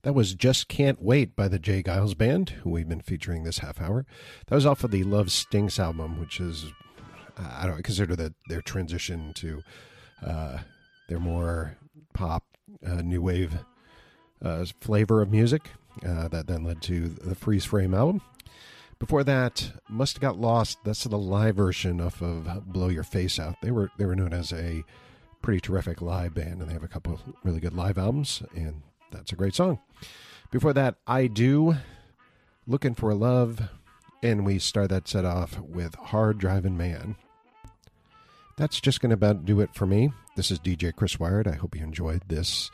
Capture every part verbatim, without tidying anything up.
That was Just Can't Wait by the Jay Giles Band, who we've been featuring this half hour. That was off of the Love Stinks album, which is, uh, I don't consider that their transition to uh, their more pop, uh, new wave uh, flavor of music uh, that then led to the Freeze Frame album. Before that, Must Have Got Lost. That's the live version off of Blow Your Face Out. They were they were known as a pretty terrific live band, and they have a couple of really good live albums, and that's a great song. Before that, I Do, Looking for Love, and we start that set off with Hard Driving Man. That's just going to about do it for me. This is D J Chris Wired. I hope you enjoyed this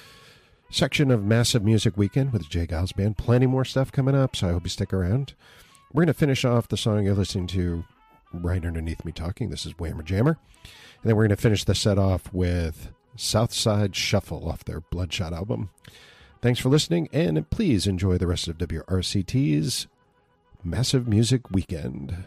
section of Massive Music Weekend with the Jay Giles Band. Plenty more stuff coming up, so I hope you stick around. We're going to finish off the song you're listening to right underneath me talking. This is Whammer Jammer. And then we're going to finish the set off with Southside Shuffle off their Bloodshot album. Thanks for listening, and please enjoy the rest of W R C T's Massive Music Weekend.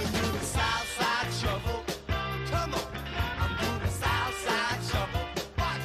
Come on, I'm doing the Southside Shuffle.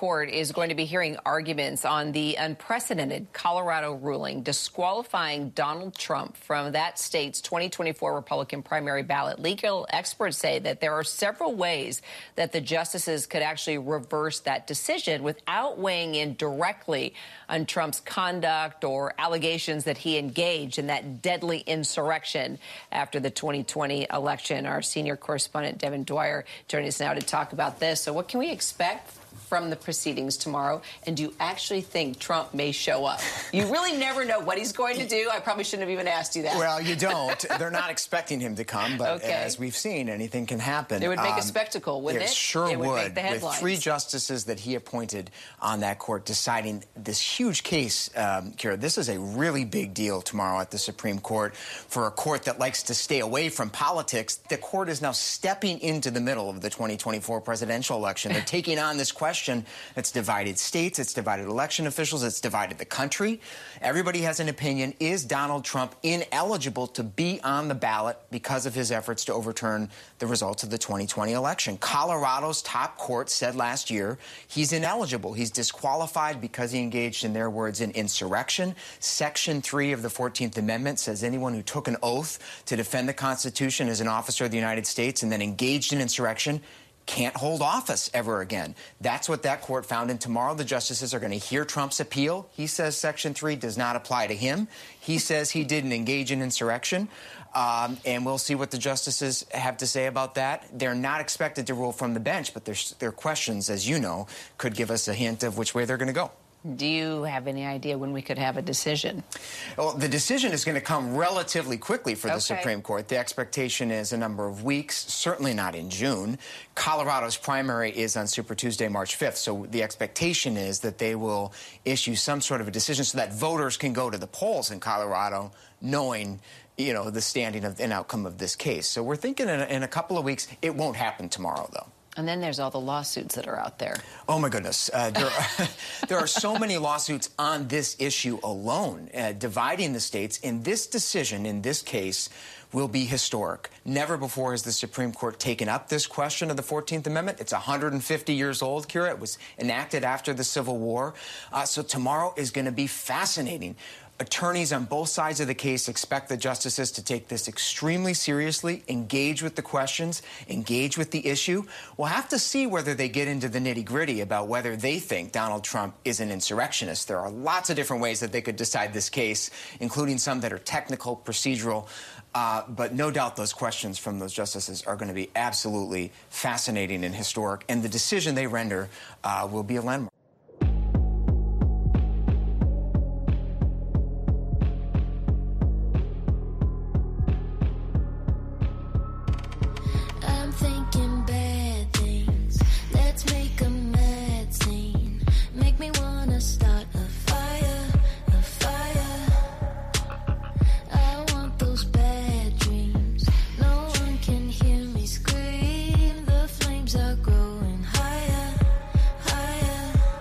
Court is going to be hearing arguments on the unprecedented Colorado ruling disqualifying Donald Trump from that state's twenty twenty-four Republican primary ballot. Legal experts say that there are several ways that the justices could actually reverse that decision without weighing in directly on Trump's conduct or allegations that he engaged in that deadly insurrection after the twenty twenty election. Our senior correspondent, Devin Dwyer, joining us now to talk about this. So what can we expect from the proceedings tomorrow? And do you actually think Trump may show up? You really never know what he's going to do. I probably shouldn't have even asked you that. Well, you don't. They're not expecting him to come, but okay. as we've seen, anything can happen. It would make um, a spectacle, wouldn't it? It sure it would. would. Make the headlines. With three justices that he appointed on that court deciding this huge case, um, Kira, this is a really big deal tomorrow at the Supreme Court for a court that likes to stay away from politics. The court is now stepping into the middle of the twenty twenty-four presidential election. They're taking on this question that's divided states, it's divided election officials, it's divided the country. Everybody has an opinion. Is Donald Trump ineligible to be on the ballot because of his efforts to overturn the results of the twenty twenty election? Colorado's top court said last year he's ineligible. He's disqualified because he engaged, in their words, in insurrection. Section three of the fourteenth Amendment says anyone who took an oath to defend the Constitution as an officer of the United States and then engaged in insurrection can't hold office ever again. That's what that court found. And tomorrow the justices are going to hear Trump's appeal. He says Section three does not apply to him. He says he didn't engage in insurrection. Um, and we'll see what the justices have to say about that. They're not expected to rule from the bench, but their, their questions, as you know, could give us a hint of which way they're going to go. Do you have any idea when we could have a decision? Well, the decision is going to come relatively quickly for the okay. Supreme Court. The expectation is a number of weeks, certainly not in June. Colorado's primary is on Super Tuesday, March fifth. So the expectation is that they will issue some sort of a decision so that voters can go to the polls in Colorado knowing, you know, the standing of, and outcome of this case. So we're thinking in a, in a couple of weeks. It won't happen tomorrow, though. And then there's all the lawsuits that are out there. Oh, my goodness. Uh, there, are, there are so many lawsuits on this issue alone, uh, dividing the states. And this decision, in this case, will be historic. Never before has the Supreme Court taken up this question of the fourteenth Amendment. It's one hundred fifty years old, Kira. It was enacted after the Civil War. Uh, so tomorrow is going to be fascinating. Attorneys on both sides of the case expect the justices to take this extremely seriously, engage with the questions, engage with the issue. We'll have to see whether they get into the nitty-gritty about whether they think Donald Trump is an insurrectionist. There are lots of different ways that they could decide this case, including some that are technical, procedural. Uh, but no doubt those questions from those justices are going to be absolutely fascinating and historic. And the decision they render uh, will be a landmark. Are growing higher, higher.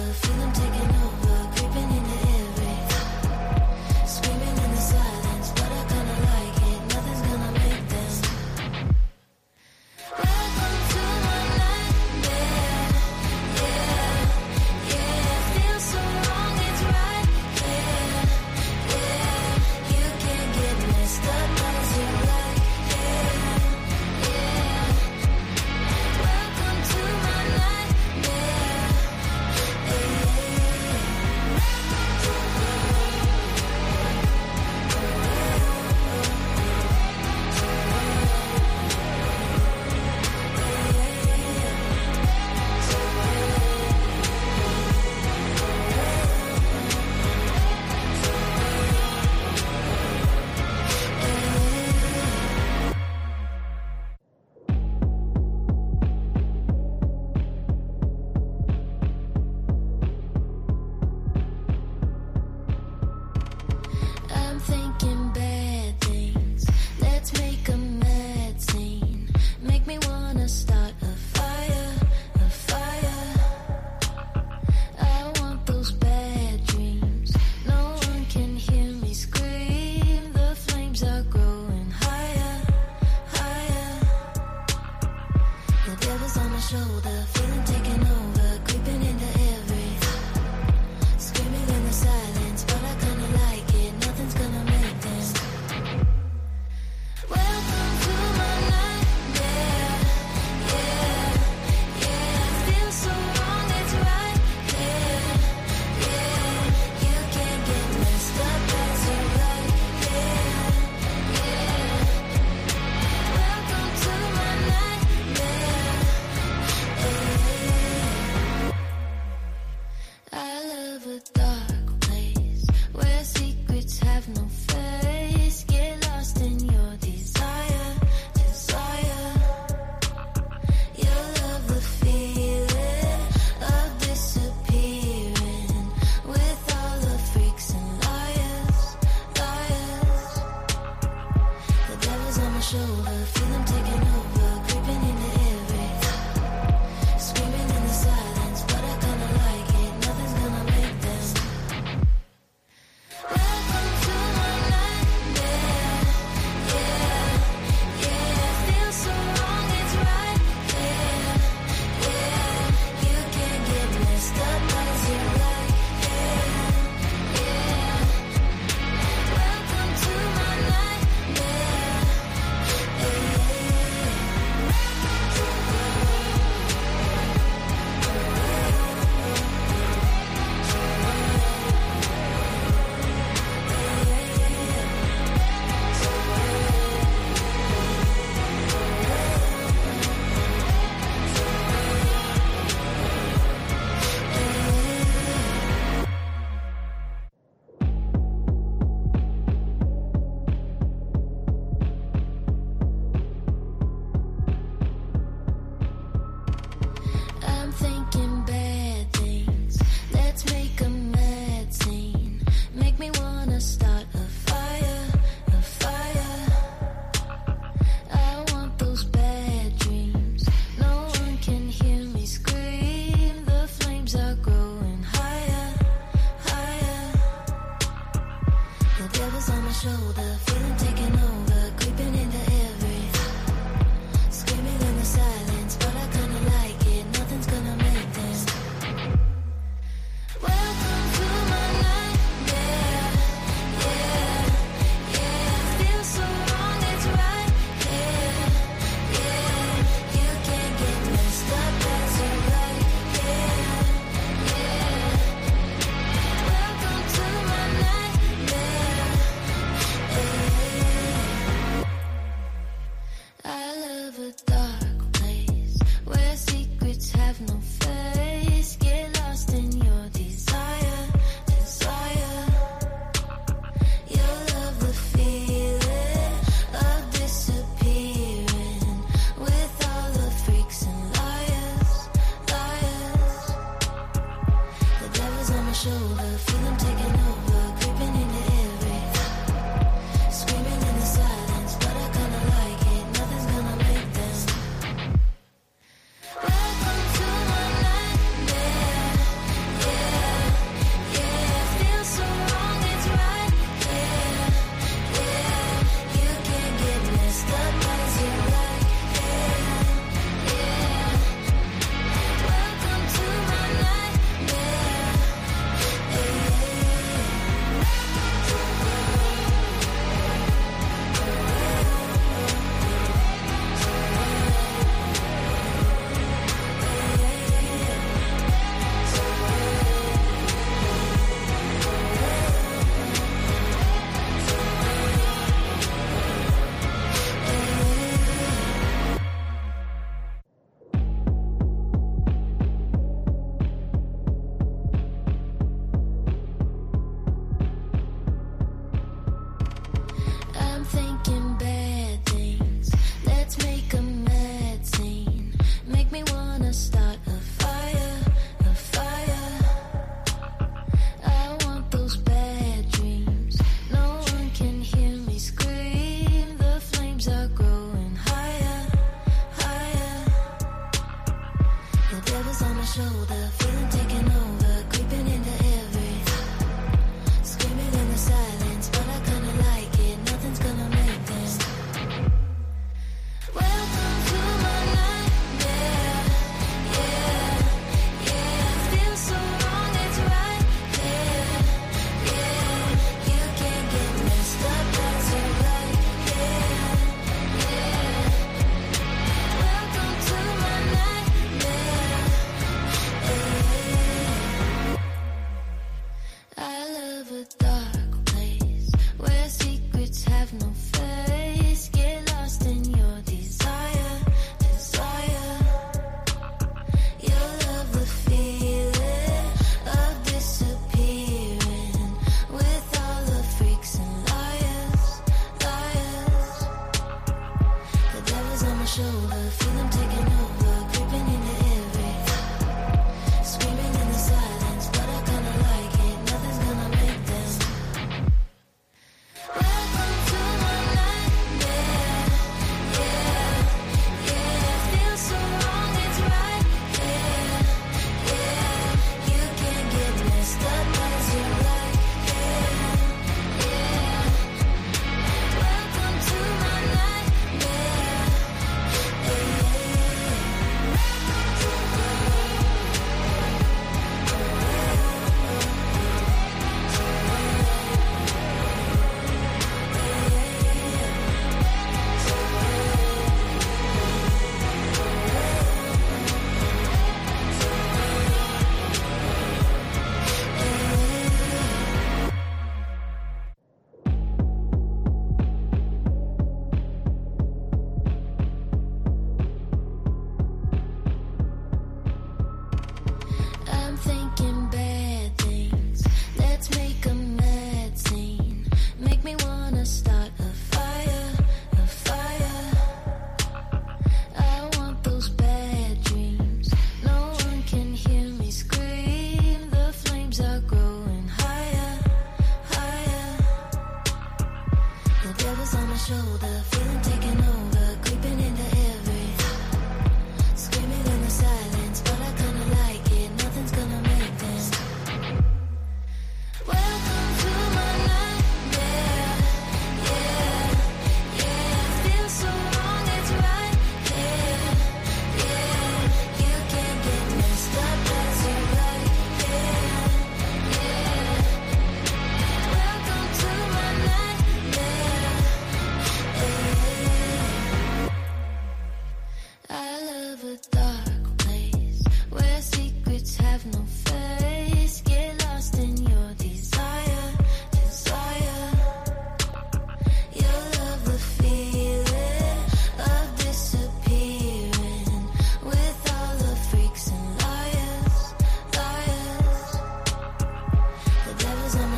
Welcome to my nightmare. Yeah.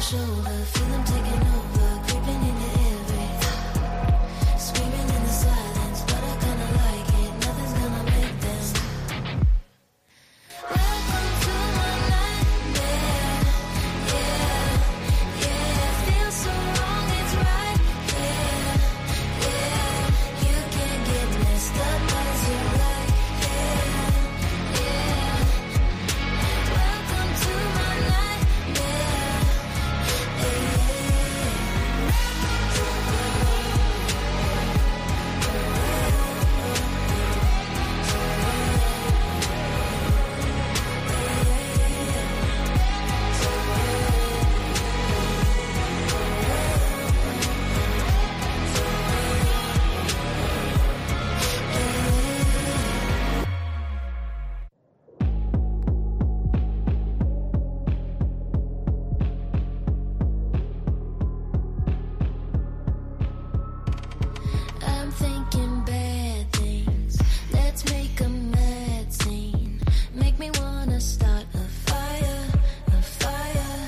shoulder, feel them taking over, creeping in the air, screaming in the silence, but I kinda like it, nothing's gonna make them. Welcome to my nightmare, yeah, yeah, feels so wrong, it's right, yeah, yeah, you can't get messed up as you like, yeah, yeah, welcome to my nightmare, yeah. I'm thinking bad things. Let's make a mad scene. Make me wanna start a fire, a fire.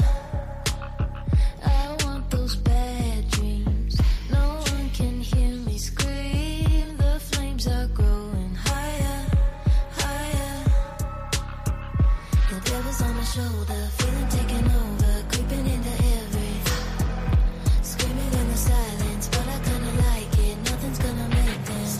I want those bad dreams. No one can hear me scream. The flames are growing higher, higher. The devil's on my shoulder, feeling taken over, creeping in the air, screaming in the silence, but I kinda like it, nothing's gonna make them.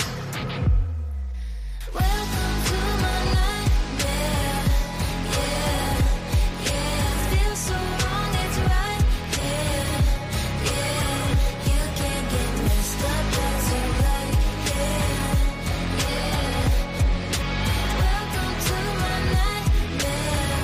Welcome to my nightmare, yeah, yeah, feels so wrong, it's right, yeah, yeah, you can't get messed up as you like, yeah, yeah, welcome to my nightmare,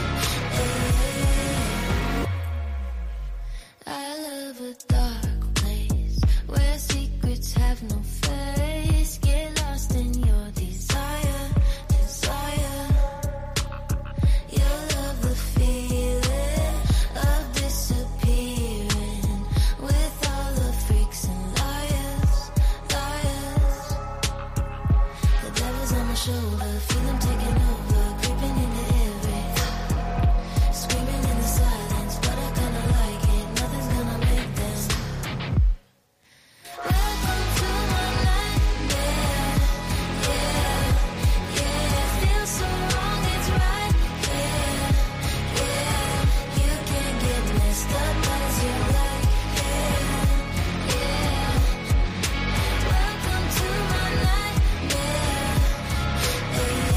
yeah. I love a dark place where secrets have no face. Get lost in your desire, desire. You'll love the feeling of disappearing with all the freaks and liars, liars. The devil's on my shoulder, feel them taking over, creeping in the air, screaming in the silence, but I kinda like it, nothing's gonna make them. Welcome to my nightmare, yeah, yeah, feels so wrong, it's right, yeah, yeah, you can't get messed up as you like, yeah, yeah, welcome to my nightmare, yeah.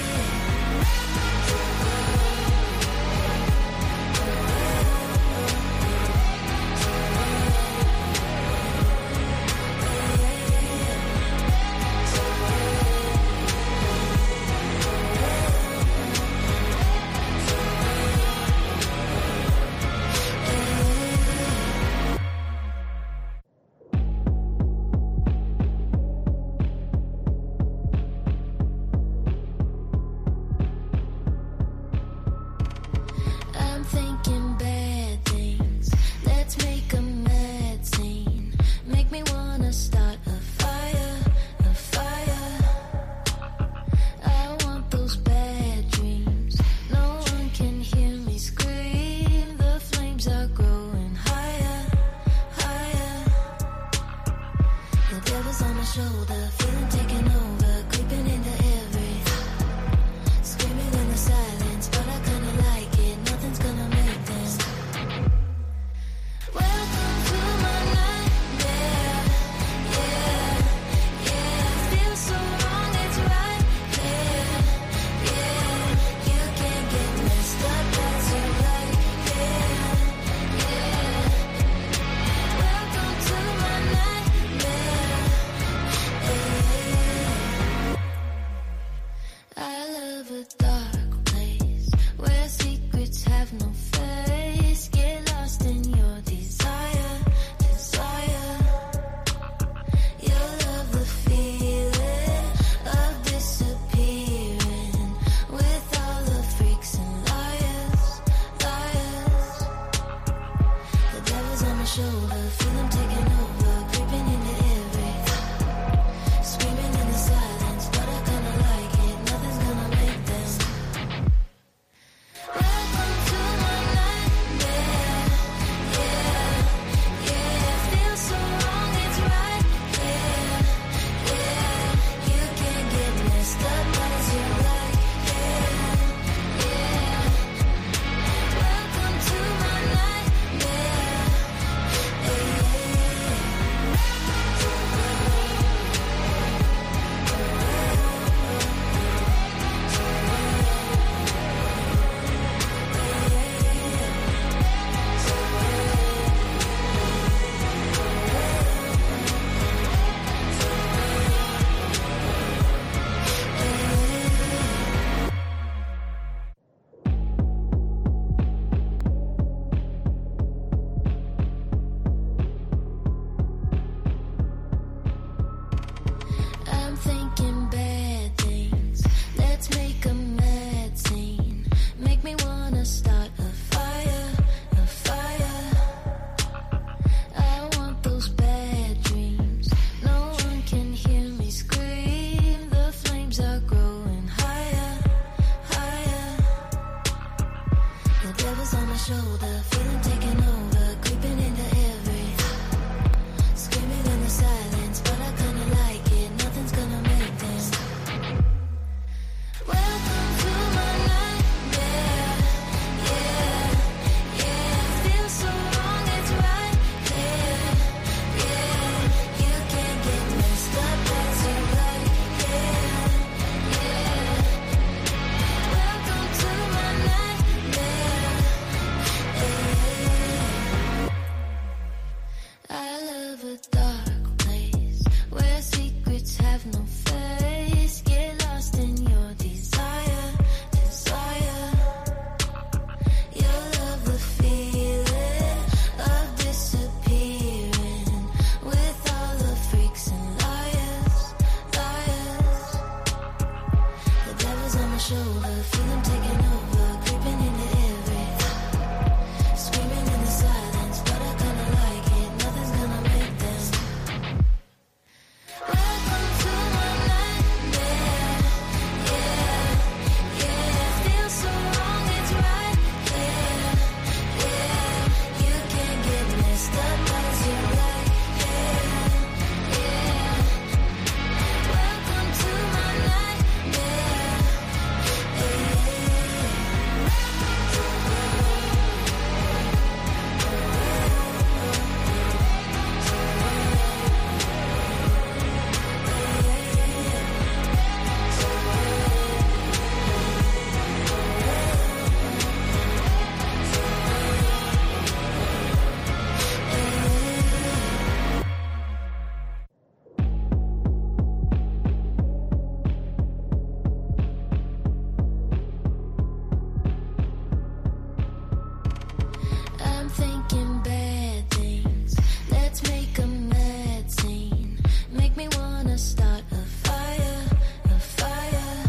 I'm thinking bad things. Let's make a mad scene. Make me wanna start a fire, a fire. I want those bad dreams. No one can hear me scream. The flames are growing higher, higher. The devil's on my shoulder, feeling taken over, creeping in the air, screaming in the silence, but I kinda like it, nothing's gonna make them. devil's on my shoulder, feeling taken over, creeping into every, screaming in the silence, but I kinda like it, nothing's gonna make them. Welcome to my nightmare, yeah, yeah, feels so wrong, it's right there, yeah, you can't get messed up as you like, yeah, yeah, welcome to my nightmare, yeah. I love a dark place where secrets have no face. Get lost in your desire, desire. You'll love the feeling of disappearing with all the freaks and liars, liars. The devil's on my shoulder, feel him taking over, creeping into every, screaming in the silence, but I kinda like it, nothing's gonna make them. Welcome to my nightmare, yeah, yeah, feels so wrong, it's right, yeah, yeah, you can't get messed up as you like, yeah, yeah, welcome to my nightmare, yeah. I'm thinking bad things. Let's make a mad scene. Make me wanna start a fire, a fire.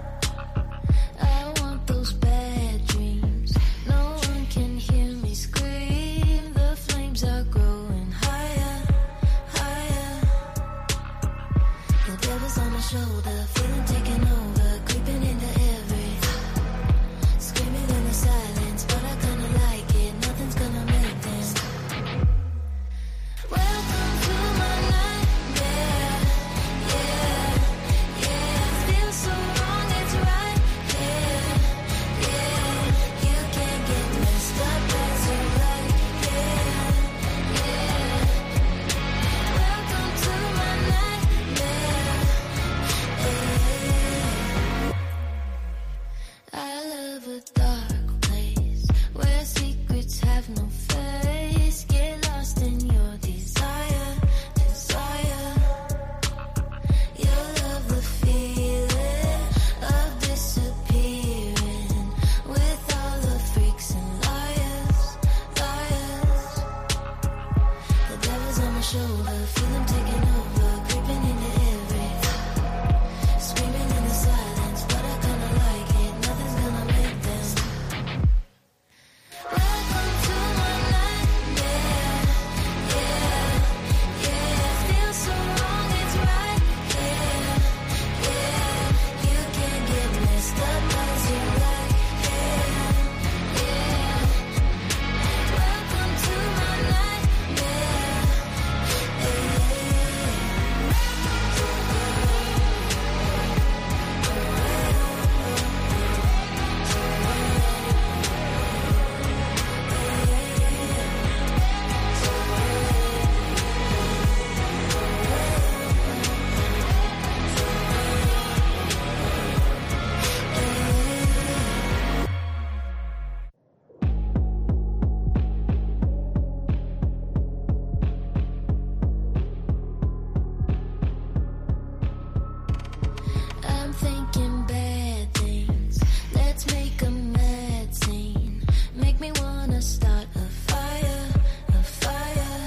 I want those bad dreams. No one can hear me scream. The flames are growing higher, higher. The devil's on my shoulder, feeling taken over, creeping into every, screaming in the silence, but I kinda like it, nothing's gonna make them. Welcome to my nightmare, yeah, yeah, feels so wrong, it's right, yeah, yeah, you can't get messed up as you like, yeah, yeah, welcome to my nightmare, yeah. I love a dark place where secrets have no face. Get lost in your desire, desire. You'll love the feeling of disappearing with all the freaks and liars, liars. The devil's on my shoulder, feel him taking over, creeping into every, screaming in the silence, but I kinda like it, nothing's gonna make them. Welcome to my nightmare, yeah, yeah, feels so wrong, it's right, yeah, yeah, you can't get messed up as you like, yeah, yeah, welcome to my nightmare, yeah. I'm thinking bad things. Let's make a mad scene. Make me wanna start a fire, a fire.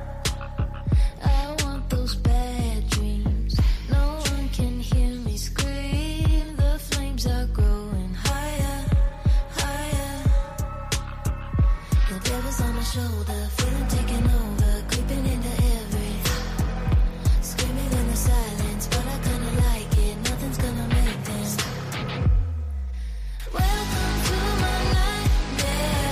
I want those bad dreams. No one can hear me scream. The flames are growing higher, higher. The devil's on my shoulder, feeling taken over, creeping into every, screaming in the silence, but I kinda like it, nothing's gonna make them. Welcome to my nightmare.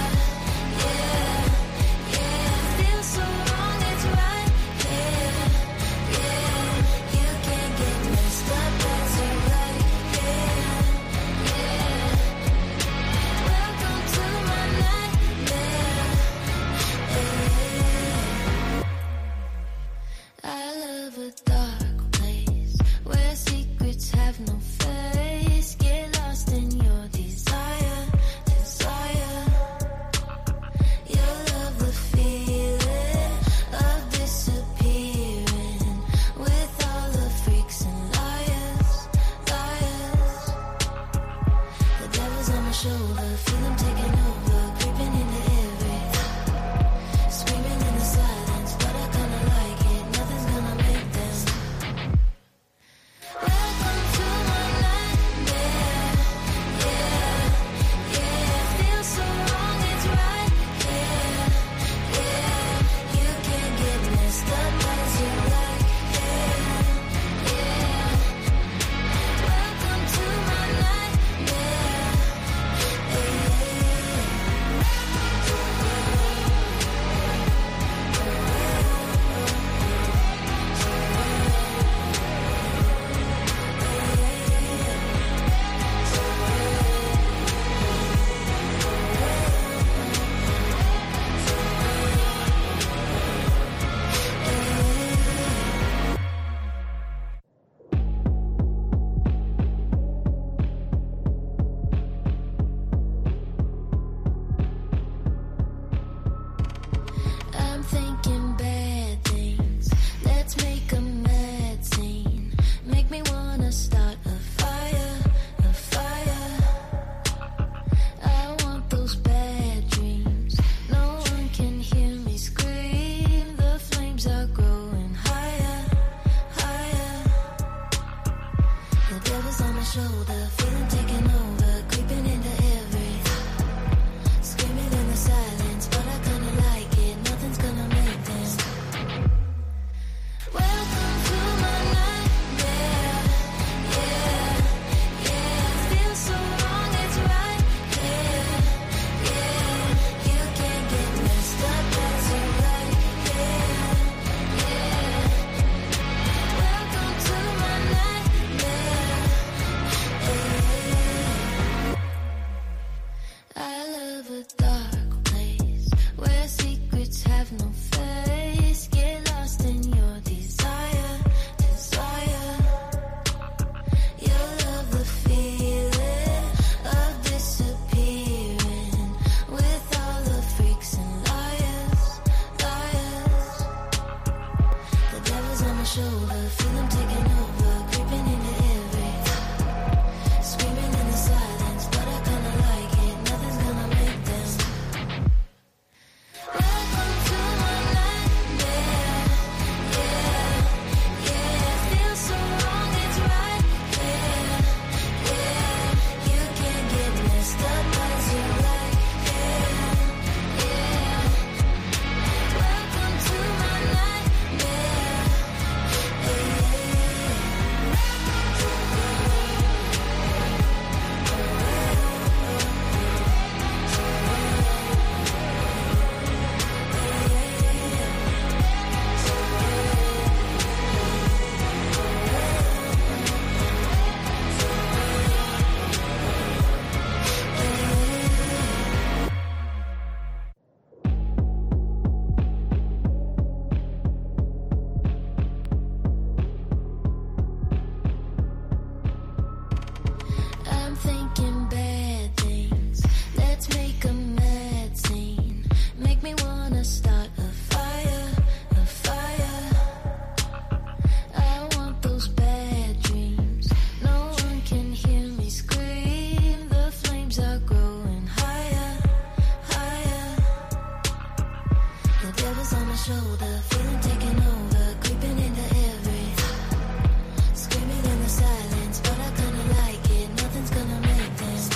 shoulder, feeling taken over, creeping into every, screaming in the silence, but I kinda like it, nothing's gonna make them.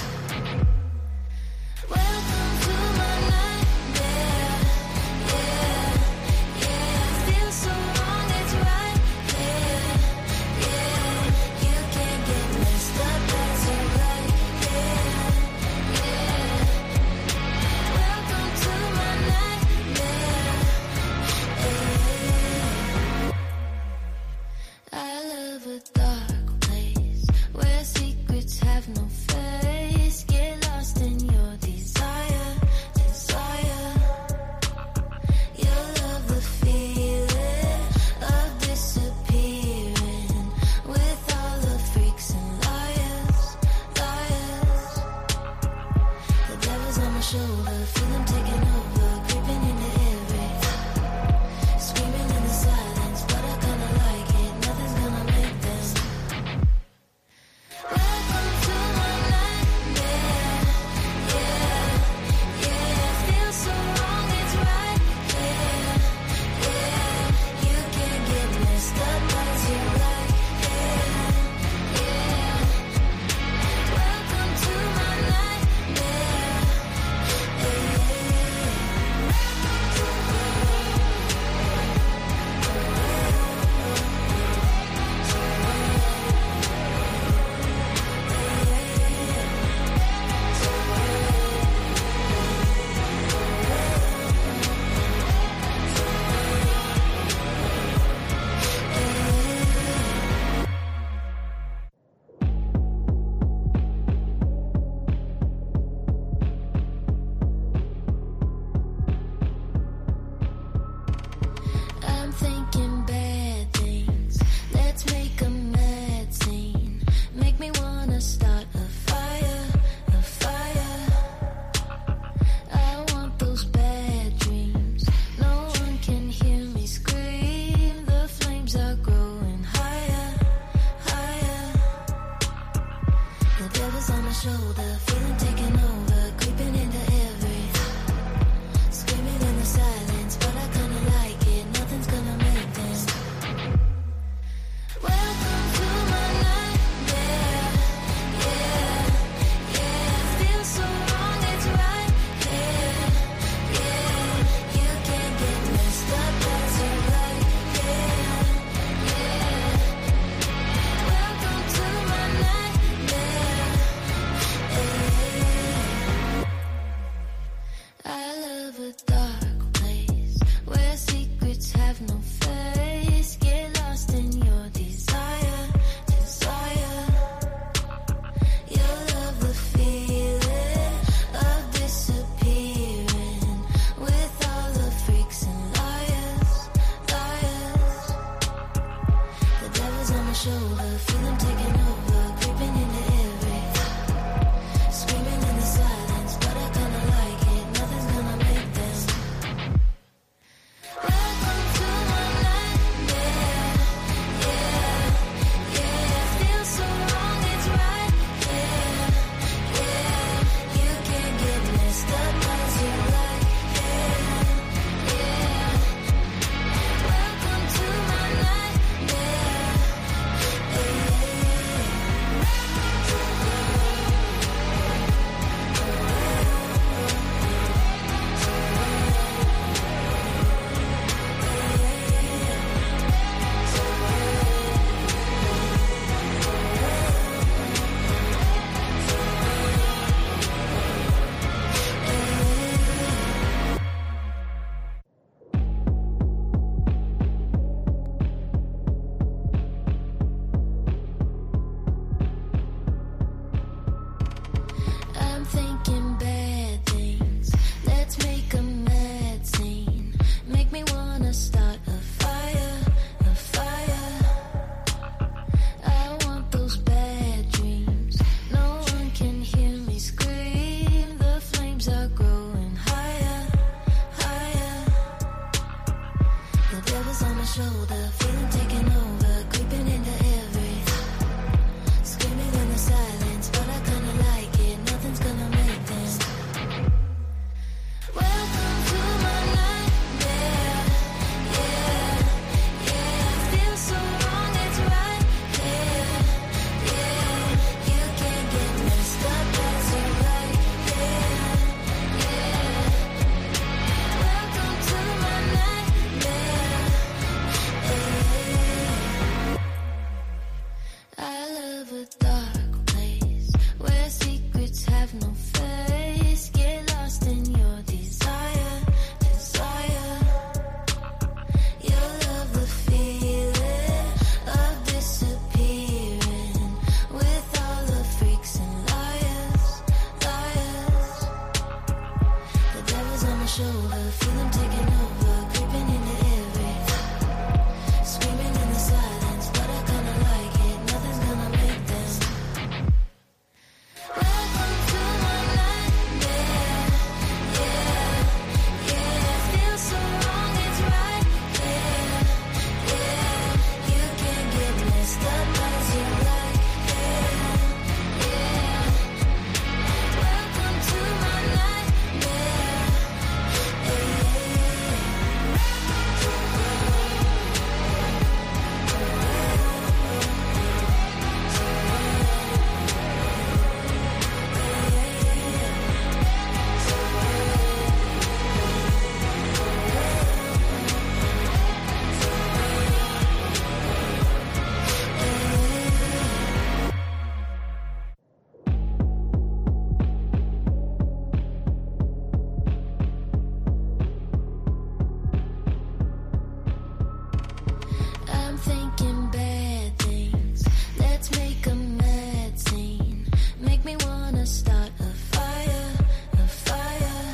Welcome to my nightmare, yeah, yeah, feels so wrong, it's right, yeah, yeah, you can't get messed up, that's alright, yeah, yeah, welcome to my nightmare, yeah. I love a dark place where secrets have no face. Get lost in your desire, desire. You'll love the feeling of disappearing with all the freaks and liars, liars. The devil's on my shoulder, feel him taking over, creeping into every, screaming in the silence, but I kinda like it, nothing's gonna make them. Welcome to my nightmare, yeah, yeah, feels so wrong, it's right, yeah, yeah, you can't get messed up, that's your right, yeah, yeah, welcome to my nightmare, yeah. I'm thinking bad things. Let's make a mad scene. Make me wanna start a fire, a fire. I want those bad dreams. No one can hear me scream. The flames are growing higher, higher. The devil's on my shoulder, feeling taken over, creeping into every, screaming in the silence, but I kinda like it, nothing's gonna make them. Welcome to my nightmare, yeah, yeah, feels so wrong, it's right, yeah, yeah, you can't get messed up, that's alright, yeah, yeah, welcome to my nightmare, yeah. I love a dark place where secrets have no face. Get lost in your desire, desire. You'll love the feeling of disappearing with all the freaks and liars, liars. The devil's on my shoulder, feel him taking over, creeping into every, screaming in the silence, but I kinda like it, nothing's gonna make them. Welcome to my nightmare, yeah, yeah, feels so wrong, it's right, yeah, yeah, you can't get messed up, that's your right, yeah, yeah, welcome to my nightmare, I'm thinking bad things. Let's make a mad scene. Make me wanna start a fire, a fire. I want those bad dreams. No one can hear me scream. The flames are growing higher, higher. The devil's on my shoulder, feeling taken over, creeping into every, screaming in the silence, but I kinda like it, nothing's gonna make them. Welcome to my nightmare, shoulder, feel them taking over, creeping in the area, screaming in the silence, but I kinda like it, nothing's gonna make them. Welcome to my nightmare, yeah, yeah, feels so wrong, it's right, yeah, yeah, you can get messed up as you like, yeah, yeah, welcome to my nightmare, yeah. I'm thinking bad things. Let's make a mad scene. Make me wanna start a fire, a fire.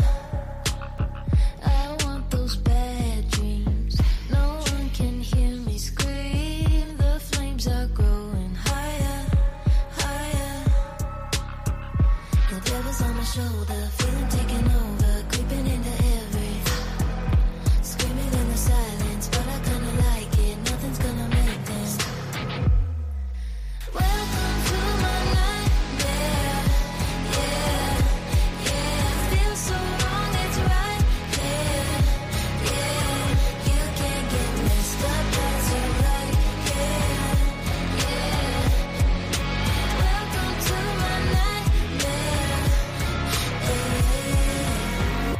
I want those bad dreams. No one can hear me scream. The flames are growing higher, higher. The devil's on my shoulder, feeling taken over, creeping into every, screaming in the silence, but I kinda like it, nothing's gonna make them. Welcome to my nightmare, yeah, yeah, feels so wrong, it's right, yeah, yeah, you can get messed up as you like, yeah, yeah, welcome to my nightmare, yeah.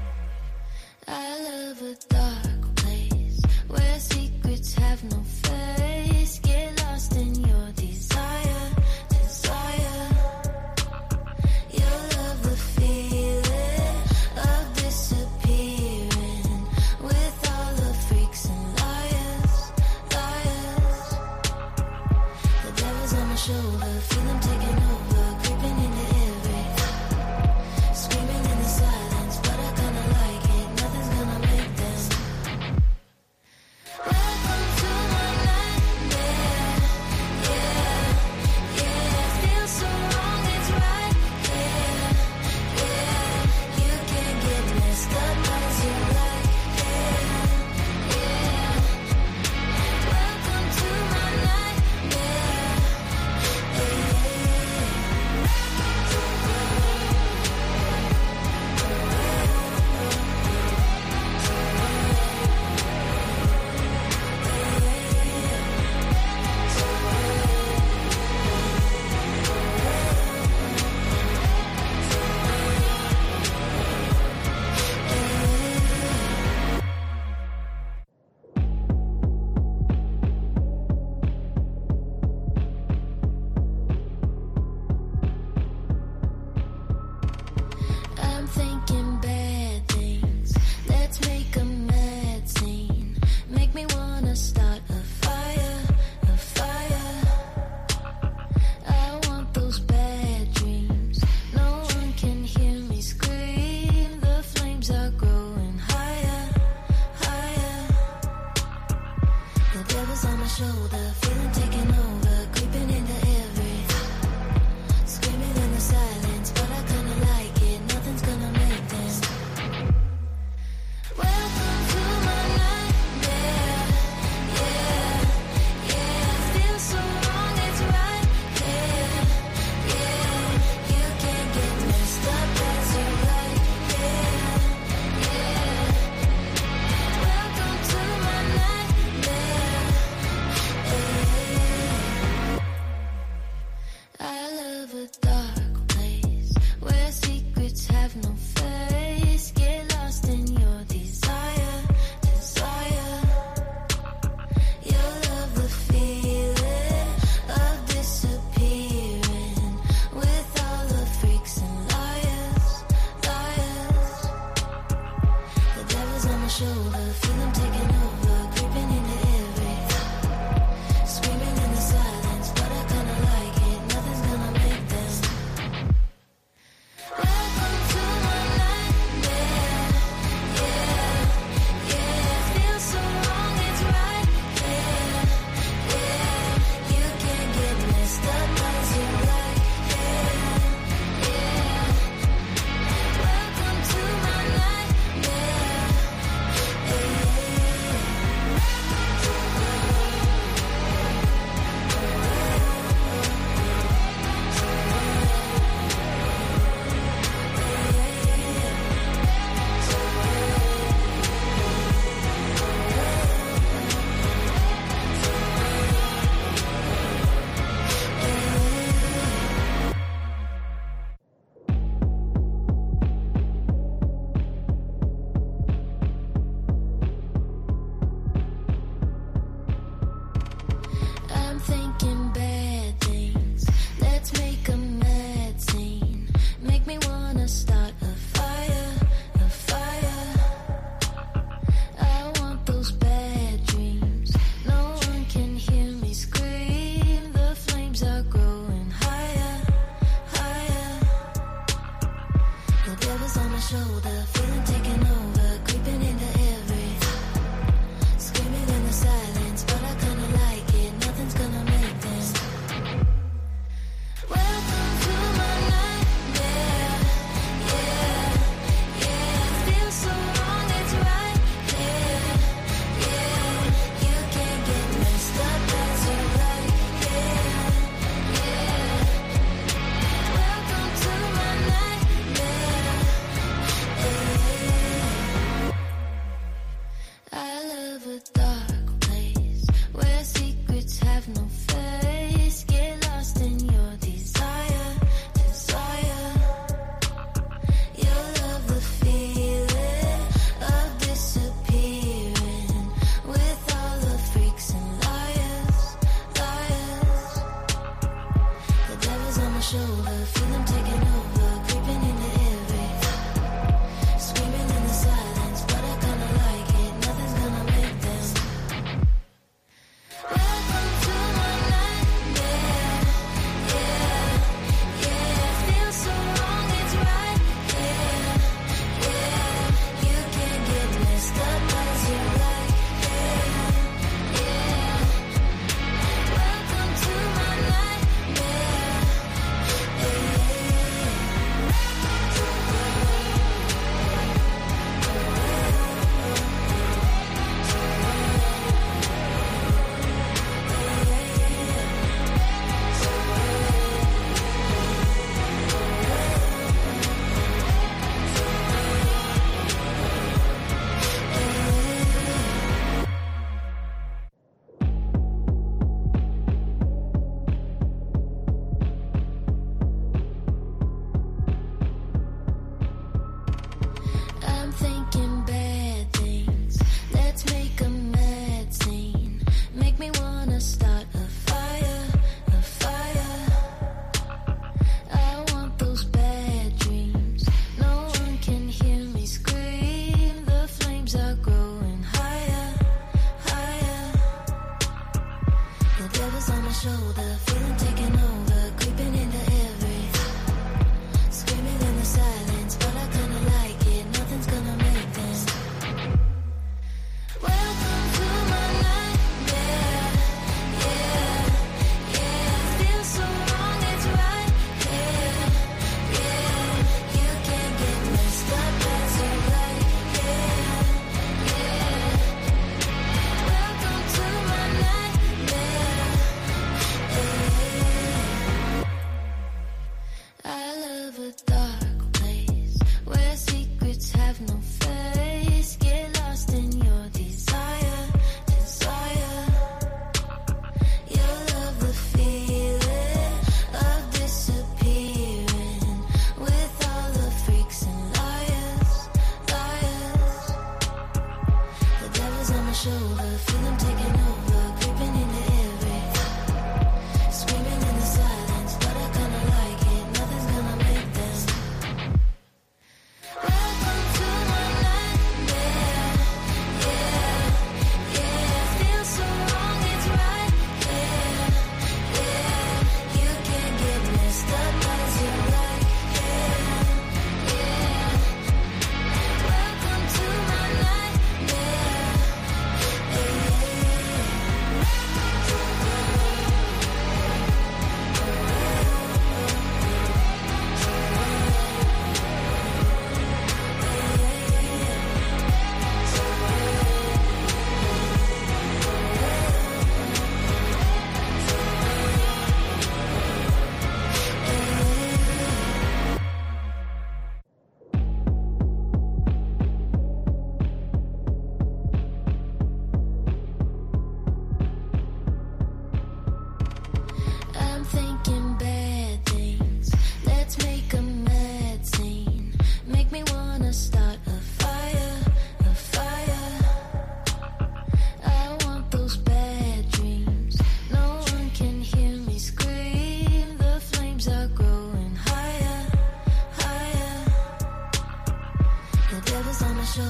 I love a dark place where secrets have no face. Get lost in your desire, desire. You'll love the feeling of disappearing with all the freaks and liars, liars. The devil's on my shoulder, feel him taking over, creeping into every, screaming in the silence, but I kinda like it, nothing's gonna make them. Welcome to my nightmare, yeah, yeah, feels so wrong, it's right, yeah, yeah, you can get messed up as you like, yeah, yeah, welcome to my nightmare, I'm thinking bad things. Let's make a mad scene. Make me wanna start a fire, a fire. I want those bad dreams. No one can hear me scream. The flames are growing higher, higher. The devil's on my shoulder, feeling taken over, creeping into every, screaming in the silence, but I kinda like it, nothing's gonna make them. Welcome to my nightmare, yeah, yeah, feels so wrong, it's right, yeah, yeah, you can get messed up as you like, yeah, yeah, welcome to my nightmare, yeah. I love a dark place where secrets have no face. Get lost in your desire, desire. You'll love the feeling of disappearing with all the freaks and liars, liars. The devil's on my shoulder, feel him taking over, creeping into every, screaming in the silence, but I kinda like it, nothing's gonna make them. Welcome to my nightmare,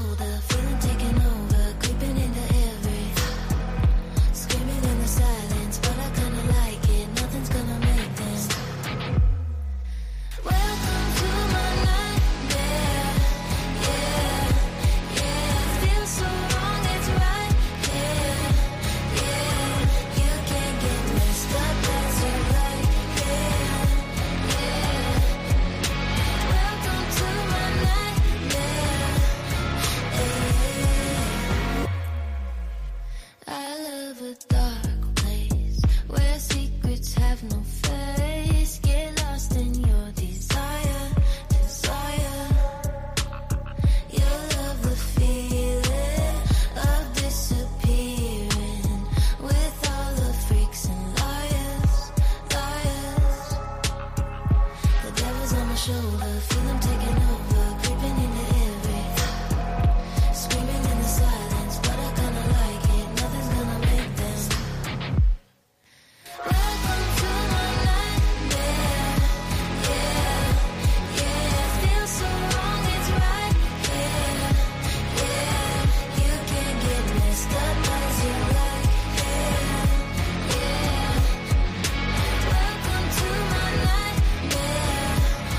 shoulder, feeling taken over, creeping into every, screaming in the silence, but I kinda like it, nothing's gonna make them. Welcome to my nightmare, yeah, yeah, feels so wrong, it's right, yeah, yeah, you can't get messed up as you like, yeah, yeah, welcome to my nightmare, yeah. I love a dark place where secrets have no face, get lost in your desire, desire. You'll love the feeling of disappearing with all the freaks and liars, liars. The devil's on my shoulder, feel him taking over, creeping into every, screaming in the silence, but I kinda like it, nothing's gonna make them. Welcome to my nightmare, yeah, yeah, feels so wrong, it's right, yeah, yeah, you can't get messed up as you like, yeah, yeah, welcome to my nightmare,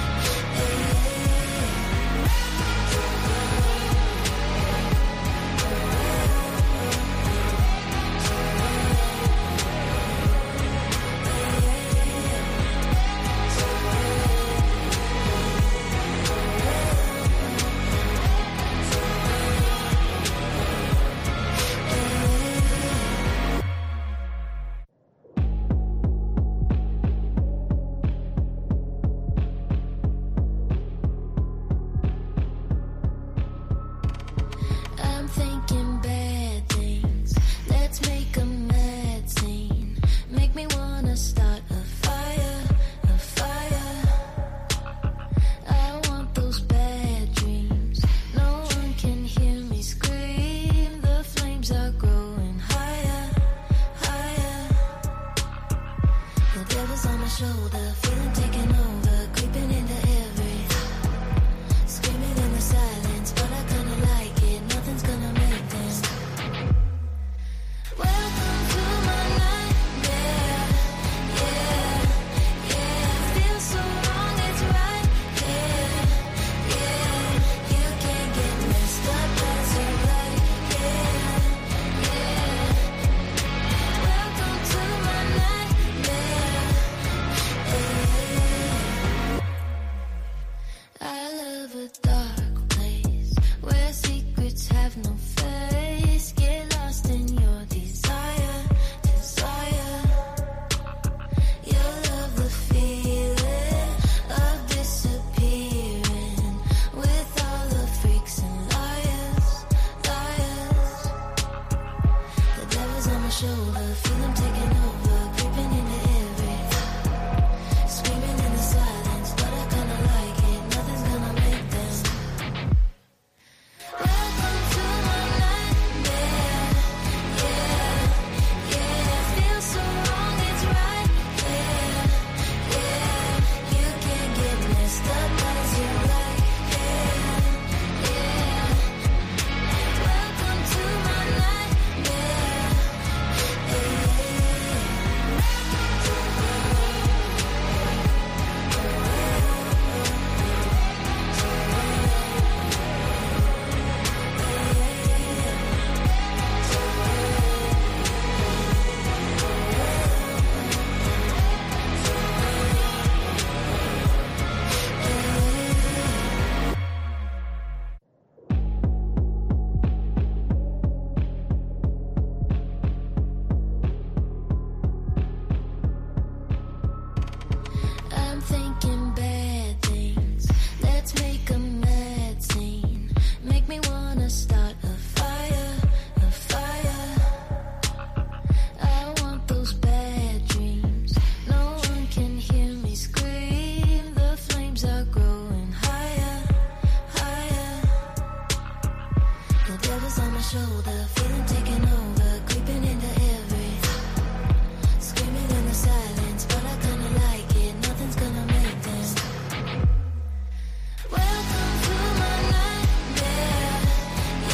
I'm thinking bad things. Let's make a mad scene. Make me wanna start a fire, a fire. I want those bad dreams. No one can hear me scream. The flames are growing higher, higher. The devil's on my shoulder, feeling taken over, creeping into every, screaming in the silence, but I kinda like it, nothing's gonna make them. Welcome to my nightmare, yeah, yeah, feels so wrong, it's right, yeah, yeah, you can't get messed up as you like, yeah, yeah, welcome to my nightmare, yeah. I love a dark place where secrets have no face, get lost in your desire, desire. You'll love the feeling of disappearing with all the freaks and liars, liars. The devil's on my shoulder, feel him taking over, creeping into every, screaming in the silence, but I kinda like it, nothing's gonna make them. Welcome to my nightmare, yeah, yeah, feels so wrong, it's right, yeah, yeah, you can't get messed up as you like, yeah, yeah, welcome to my nightmare, I'm thinking bad things. Let's make a mad scene. Make me wanna start a fire, a fire. I want those bad dreams. No one can hear me scream. The flames are growing higher, higher. The devil's on my shoulder, feeling taken over, creeping into every, screaming in the silence, but I kinda like it, nothing's gonna make them. Welcome to my nightmare,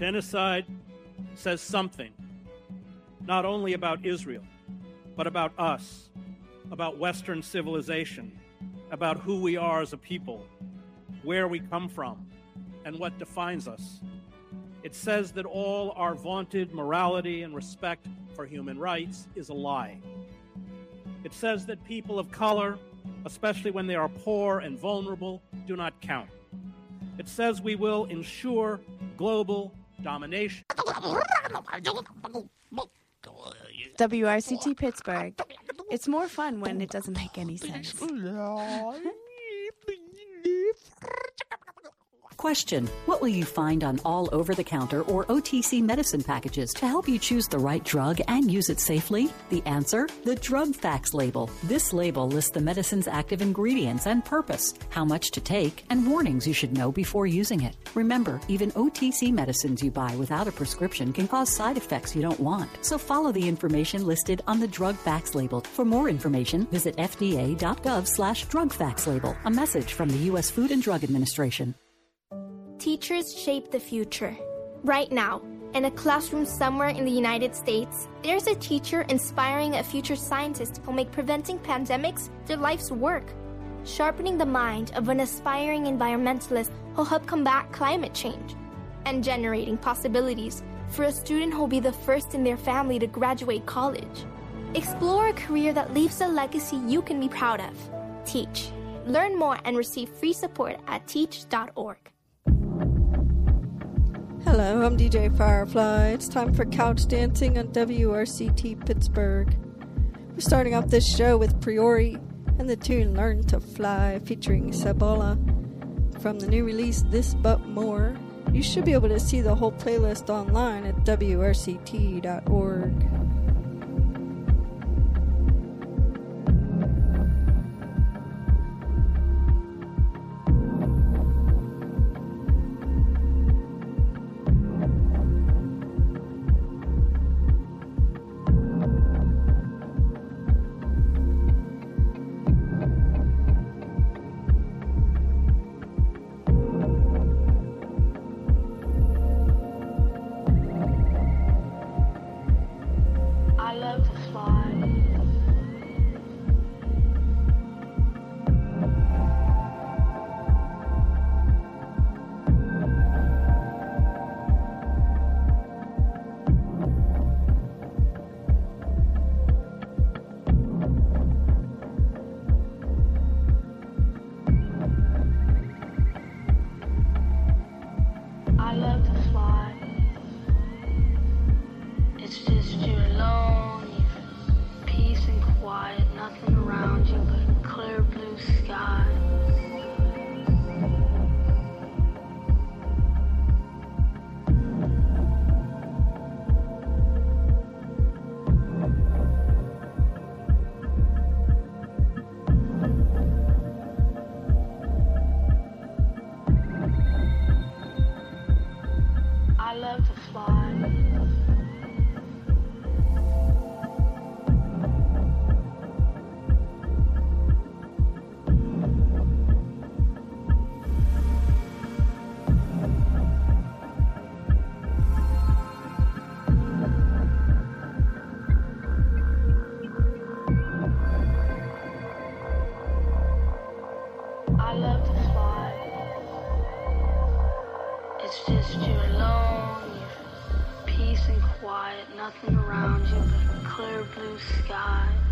Genocide says something, not only about Israel, but about us, about Western civilization, about who we are as a people, where we come from, and what defines us. It says that all our vaunted morality and respect for human rights is a lie. It says that people of color, especially when they are poor and vulnerable, do not count. It says we will ensure global domination. W R C T Pittsburgh. It's more fun when it doesn't make any sense. Question: what will you find on all over-the-counter or O T C medicine packages to help you choose the right drug and use it safely? The answer: the Drug Facts label. This label lists the medicine's active ingredients and purpose, how much to take, and warnings you should know before using it. Remember, even O T C medicines you buy without a prescription can cause side effects you don't want. So follow the information listed on the Drug Facts label. For more information, visit F D A dot gov slash drug facts label. A message from the U S Food and Drug Administration. Teachers shape the future. Right now, in a classroom somewhere in the United States, there's a teacher inspiring a future scientist who'll make preventing pandemics their life's work, sharpening the mind of an aspiring environmentalist who'll help combat climate change, and generating possibilities for a student who'll be the first in their family to graduate college. Explore a career that leaves a legacy you can be proud of. Teach. Learn more and receive free support at teach dot org. Hello, I'm D J Firefly. It's time for Couch Dancing on W R C T Pittsburgh. We're starting off this show with Priori and the tune Learn to Fly featuring Sabola from the new release This But More. You should be able to see the whole playlist online at W R C T dot org. Nothing around you but clear blue sky.